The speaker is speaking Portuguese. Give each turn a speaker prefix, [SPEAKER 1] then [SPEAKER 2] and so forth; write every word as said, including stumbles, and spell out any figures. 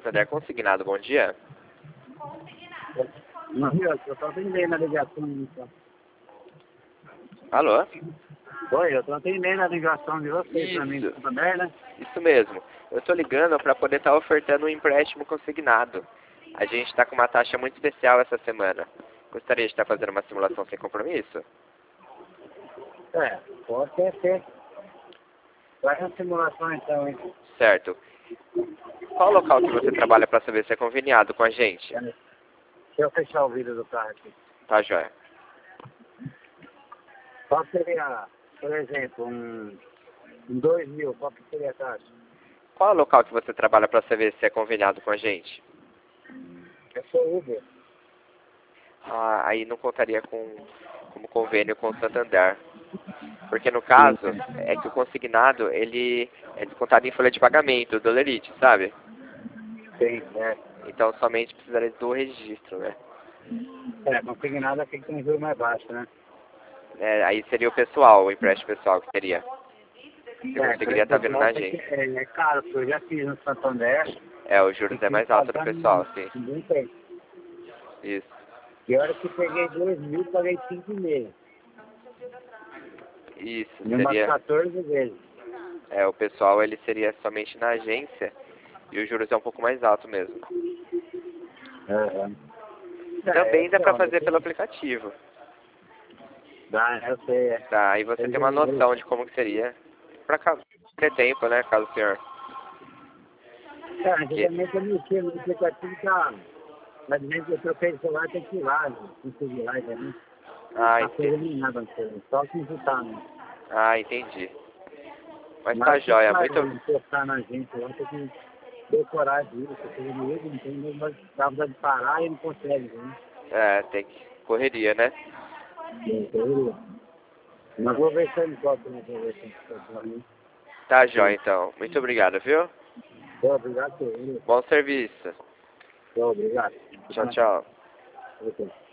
[SPEAKER 1] Santander Consignado, bom dia.
[SPEAKER 2] Não, eu estou atendendo a ligação. Então.
[SPEAKER 1] Alô?
[SPEAKER 2] Oi, eu estou atendendo a ligação de vocês para mim, Santander, né?
[SPEAKER 1] Isso mesmo. Eu estou ligando para poder estar ofertando um empréstimo consignado. A gente está com uma taxa muito especial essa semana. Gostaria de estar fazendo uma simulação sem compromisso?
[SPEAKER 2] É, pode ser, ser. Faz uma simulação então, hein?
[SPEAKER 1] Certo. Qual local que você trabalha para saber se é conveniado com a gente?
[SPEAKER 2] Deixa eu fechar o vidro do carro aqui.
[SPEAKER 1] Tá, joia.
[SPEAKER 2] Qual seria, por exemplo, um, um dois mil, qual que seria a taxa?
[SPEAKER 1] Qual local que você trabalha para saber se é conveniado com a gente?
[SPEAKER 2] Eu sou Uber.
[SPEAKER 1] Ah, aí não contaria com como convênio com o Santander. Porque no caso, é que o consignado, ele é descontado em folha de pagamento, do Lerite, sabe?
[SPEAKER 2] Sim, é.
[SPEAKER 1] Então somente precisaria do registro, né?
[SPEAKER 2] É, consignado aqui que tem juro mais baixo, né?
[SPEAKER 1] É, aí seria o pessoal, o empréstimo pessoal que teria. Você
[SPEAKER 2] É,
[SPEAKER 1] conseguiria estar vindo na agência.
[SPEAKER 2] É, é caro, porque eu já fiz no Santander.
[SPEAKER 1] É, os juros é mais alto do pessoal, sim.
[SPEAKER 2] Ninguém tem.
[SPEAKER 1] Isso.
[SPEAKER 2] E a hora que peguei dois mil, paguei cinco e meio.
[SPEAKER 1] Isso,
[SPEAKER 2] E umas
[SPEAKER 1] seria...
[SPEAKER 2] quatorze vezes.
[SPEAKER 1] É, o pessoal, ele seria somente na agência e os juros é um pouco mais alto mesmo.
[SPEAKER 2] Uhum.
[SPEAKER 1] Também
[SPEAKER 2] É,
[SPEAKER 1] dá pra
[SPEAKER 2] então,
[SPEAKER 1] fazer pelo aplicativo.
[SPEAKER 2] dá, eu sei, é.
[SPEAKER 1] Tá, aí você tem uma noção de como que seria. Pra cá, ter tempo, né, caso o senhor...
[SPEAKER 2] É, antigamente eu mexia no aplicativo da... Mas dizendo que eu troquei de celular, tem que ir lá, consegui lá, entendeu?
[SPEAKER 1] Ah,
[SPEAKER 2] Não tá
[SPEAKER 1] entendi.
[SPEAKER 2] fazendo nada, só consultar, né?
[SPEAKER 1] Ah, entendi. Mas
[SPEAKER 2] Mas
[SPEAKER 1] tá
[SPEAKER 2] se
[SPEAKER 1] jóia,
[SPEAKER 2] vai
[SPEAKER 1] muito...
[SPEAKER 2] encostar na gente lá, tem que decorar disso, porque ele não tem, mas dá de parar e não consegue, né?
[SPEAKER 1] É, tem que... Correria, né?
[SPEAKER 2] Entendeu? Mas vou ver se eu encontro na conversa pra mim.
[SPEAKER 1] Tá jóia, então. Muito obrigado, viu?
[SPEAKER 2] Obrigado, senhor.
[SPEAKER 1] Bom serviço.
[SPEAKER 2] Obrigado.
[SPEAKER 1] Tchau, tchau.
[SPEAKER 2] Ok.